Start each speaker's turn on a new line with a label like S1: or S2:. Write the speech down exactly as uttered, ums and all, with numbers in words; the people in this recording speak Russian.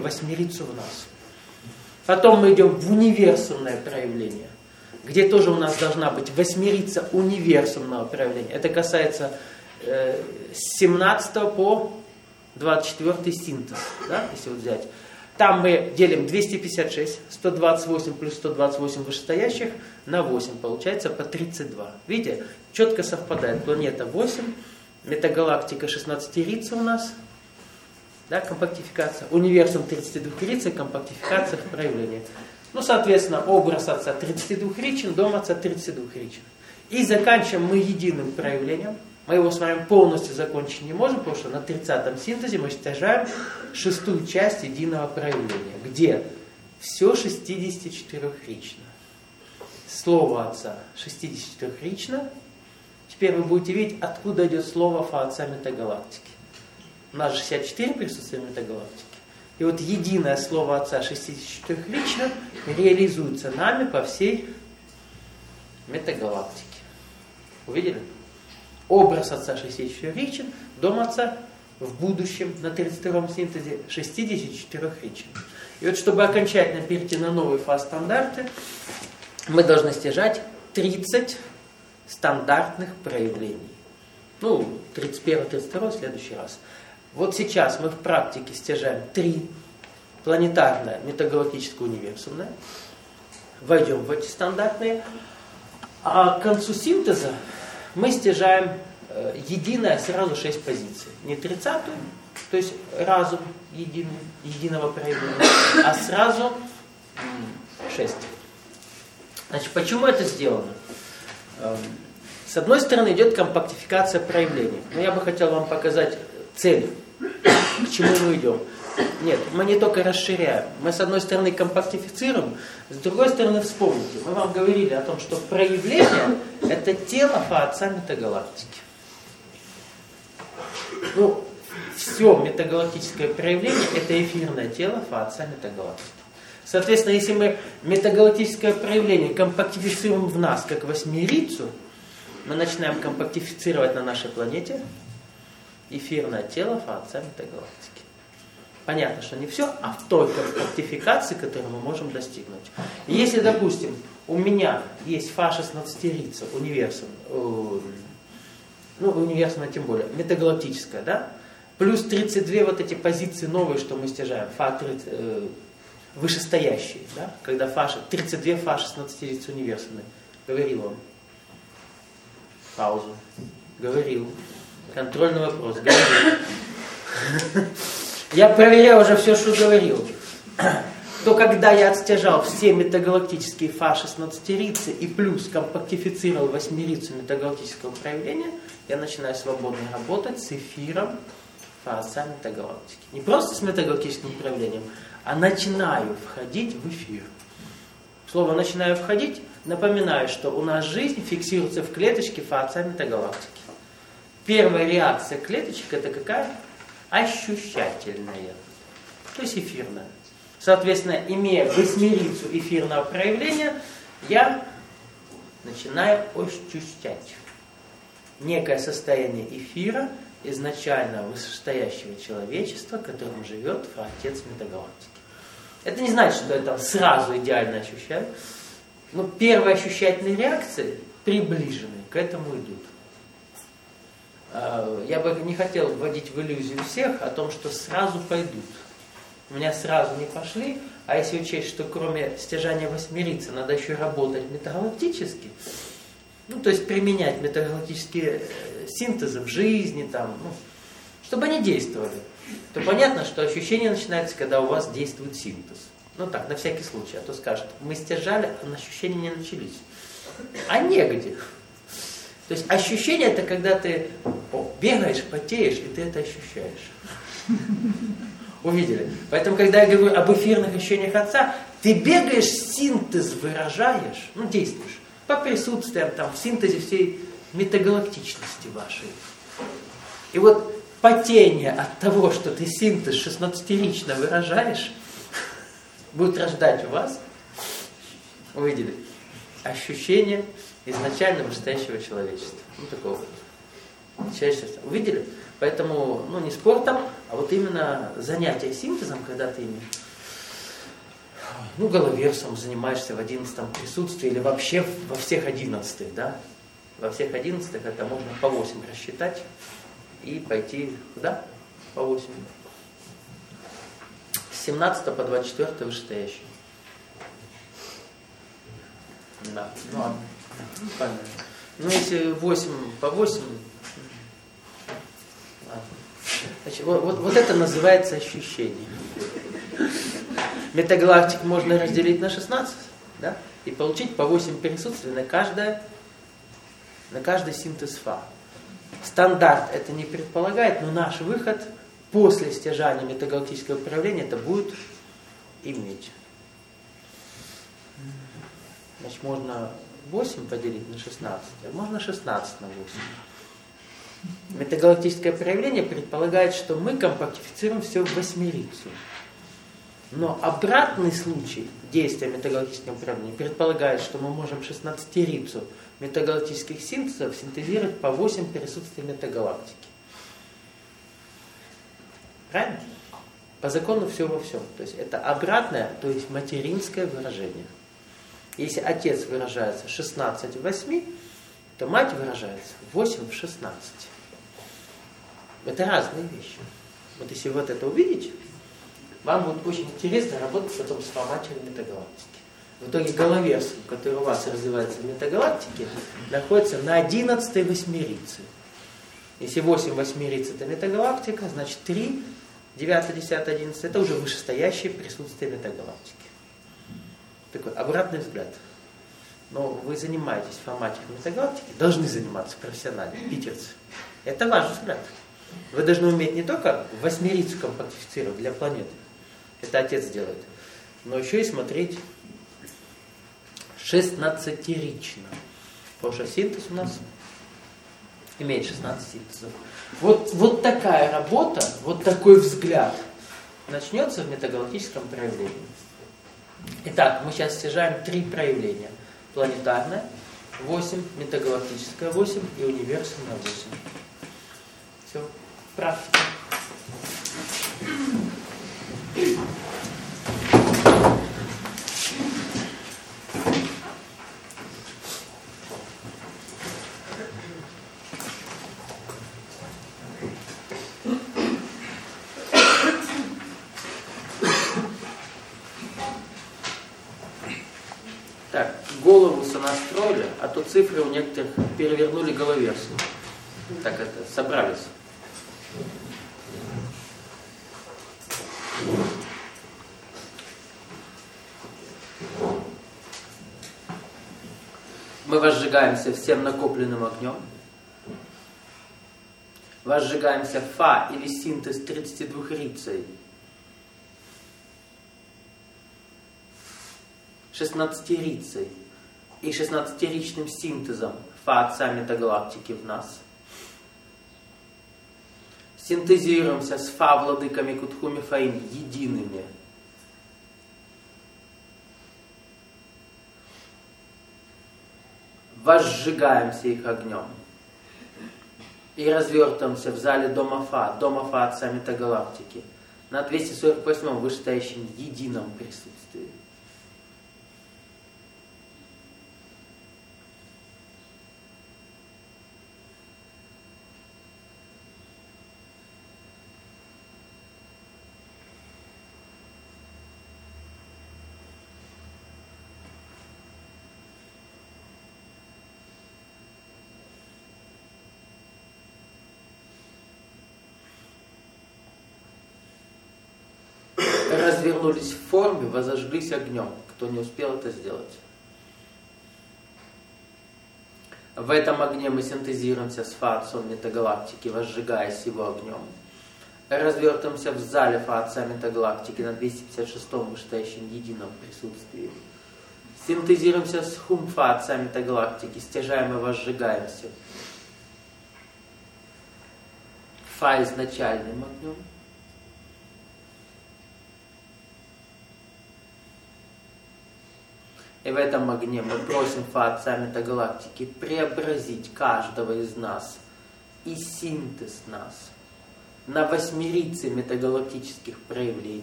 S1: восьмерицу в нас. Потом мы идем в универсумное проявление, где тоже у нас должна быть восьмерица универсумного проявления. Это касается э, с семнадцатого по двадцать четвёртый синтез, да, если вот взять. Там мы делим двести пятьдесят шесть, сто двадцать восемь плюс сто двадцать восемь вышестоящих на восемь, получается по тридцать два. Видите, четко совпадает. Планета восемь, метагалактика шестнадцатерица у нас, да, компактификация. Универсум тридцатидвухрица, компактификация в проявлении. Ну, соответственно, образ Отца тридцатидвухричен, дом Отца тридцатидвухричен. И заканчиваем мы единым проявлением. Мы его с вами полностью закончить не можем, потому что на тридцатом синтезе мы стяжаем шестую часть единого проявления, где все шестидесятичетырехрично. Слово Отца шестидесятичетырехрично. Теперь вы будете видеть, откуда идет слово Фа Отца метагалактики. У нас шестьдесят четыре присутствия метагалактики. И вот единое слово Отца шестидесятичетырехрично реализуется нами по всей метагалактике. Увидели? Образ Отца шестидесятичетырехричен, дом Отца в будущем на тридцать втором синтезе шестидесятичетырехричен. И вот чтобы окончательно перейти на новые фаз-стандарты, мы должны стяжать тридцать стандартных проявлений. Ну, тридцать первое, тридцать второе в следующий раз. Вот сейчас мы в практике стяжаем три: планетарное, метагалактическое, универсумное. Войдем в эти стандартные. А к концу синтеза мы стяжаем э, единое сразу шесть позиций. Не тридцатую, то есть разум единый, единого проявления, а сразу шесть. Значит, почему это сделано? Э, с одной стороны идет компактификация проявлений. Но я бы хотел вам показать цель, к чему мы идем. Нет, мы не только расширяем. Мы с одной стороны компактифицируем, с другой стороны вспомните. Мы вам говорили о том, что проявление — это тело Фа Отца метагалактики. Ну, все метагалактическое проявление — это эфирное тело Фа Отца метагалактики. Соответственно, если мы метагалактическое проявление компактифицируем в нас как восьмерицу, мы начинаем компактифицировать на нашей планете эфирное тело Фа Отца метагалактики. Понятно, что не все, а в той компактификации, которую мы можем достигнуть. И если, допустим, у меня есть Фа шестнадцатерица, универсум, э, ну, универсумная тем более, метагалактическая, да, плюс тридцать две вот эти позиции новые, что мы стяжаем, Фа тридцать, э, вышестоящие, да, когда Фа, тридцать две Фа шестнадцатерицы универсумные. Говорил он. Паузу. Говорил. Контрольный вопрос. Говорил. Я проверял уже все, что говорил. То когда я отстяжал все метагалактические Фа шестнадцатерицы и плюс компактифицировал восьмерицу метагалактического проявления, я начинаю свободно работать с эфиром Фа Отца метагалактики. Не просто с метагалактическим проявлением, а начинаю входить в эфир. Слово «начинаю входить» напоминаю, что у нас жизнь фиксируется в клеточке Фа Отца метагалактики. Первая реакция клеточек — это какая? Ощущательная, то есть эфирная. Соответственно, имея восьмерицу эфирного проявления, я начинаю ощущать некое состояние эфира изначально вышестоящего человечества, которым живет Фа Отец метагалактики. Это не значит, что я там сразу идеально ощущаю, но первые ощущательные реакции приближенные к этому идут. Я бы не хотел вводить в иллюзию всех о том, что сразу пойдут. У меня сразу не пошли, а если учесть, что кроме стяжания восьмерицы надо еще работать метагалактически, ну, то есть применять метагалактические синтезы в жизни, там, ну, чтобы они действовали, то понятно, что ощущение начинается, когда у вас действует синтез. Ну так, на всякий случай, а то скажут, мы стяжали, а ощущения не начались. А негде. То есть ощущение — это когда ты о, бегаешь, потеешь, и ты это ощущаешь. Увидели? Поэтому, когда я говорю об эфирных ощущениях Отца, ты бегаешь, синтез выражаешь, ну, действуешь, по присутствиям, там, в синтезе всей метагалактичности вашей. И вот потение от того, что ты синтез шестнадцатерично выражаешь, будет рождать у вас, увидели, ощущение изначально вышестоящего человечества. Ну, такого человечества. Увидели? Поэтому, ну не спортом, а вот именно занятие синтезом, когда ты ими, ну, головерсом занимаешься в одиннадцатом присутствии или вообще во всех одиннадцатых, да? Во всех одиннадцатых это можно по восемь рассчитать и пойти куда? По восемь. С семнадцатого по двадцать четвёртое вышестоящее. Да, ну ладно. Ну, понятно. Ну, если восемь по восемь, ладно. Значит, вот, вот, вот это называется ощущение. Метагалактик можно разделить на шестнадцать, да, и получить по восемь присутствий на каждое, на каждый синтез Фа. Стандарт это не предполагает, но наш выход после стяжания метагалактического управления это будет иметь. Значит, можно восемь поделить на шестнадцать, а можно шестнадцать на восемь. Метагалактическое проявление предполагает, что мы компактифицируем все в восьмерицу. Но обратный случай действия метагалактического управления предполагает, что мы можем шестнадцатерицу метагалактических синтезов синтезировать по восемь присутствий метагалактики. Правильно? По закону все во всем. То есть это обратное, то есть материнское выражение. Если отец выражается шестнадцать в восьми, то мать выражается восемь в шестнадцати. Это разные вещи. Вот если вот это увидите, вам будет очень интересно работать потом с форматером метагалактики. В итоге головерс, который у вас развивается в метагалактике, находится на одиннадцатой восьмерице. Если восемь восьмериц это метагалактика, значит три, девятое, десятое, одиннадцатое это уже вышестоящее присутствие метагалактики. Такой обратный взгляд. Но вы занимаетесь форматером метагалактики, должны заниматься профессионально, питерцы. Это ваш взгляд. Вы должны уметь не только восьмерицу компактифицировать для планеты, это отец делает, но еще и смотреть шестнадцатерично. Потому что синтез у нас имеет шестнадцать синтезов. Вот, вот такая работа, вот такой взгляд начнется в метагалактическом проявлении. Итак, мы сейчас стяжаем три проявления. Планетарное восемь, метагалактическое восемь и универсальное восемь. Все, практика. Так, голову сонастроили, а то цифры у некоторых перевернули головерсом. Так это, собрались. Мы возжигаемся всем накопленным огнем. Возжигаемся Фа или синтез тридцатидвухрицей. шестнадцатерицей и шестнадцатеричным синтезом Фа отца метагалактики в нас. Синтезируемся с Фа владыками Кутхуми Фаим едиными. Возжигаемся их огнем. И развертываемся в зале Дома Фа, Дома Фа отца метагалактики, на двести сорок восьмом вышестоящем едином присутствии. Развернулись в форме, возожглись огнем. Кто не успел это сделать. В этом огне мы синтезируемся с Фа отцом метагалактики, возжигаясь его огнем. Развертываемся в зале Фа отца метагалактики на двести пятьдесят шестом вышестоящем едином присутствии. Синтезируемся с Хум Фа отца метагалактики, стяжаем и возжигаемся Фа изначальным огнем. И в этом огне мы просим Фа отца метагалактики преобразить каждого из нас и синтез нас на восьмерице метагалактических проявлений.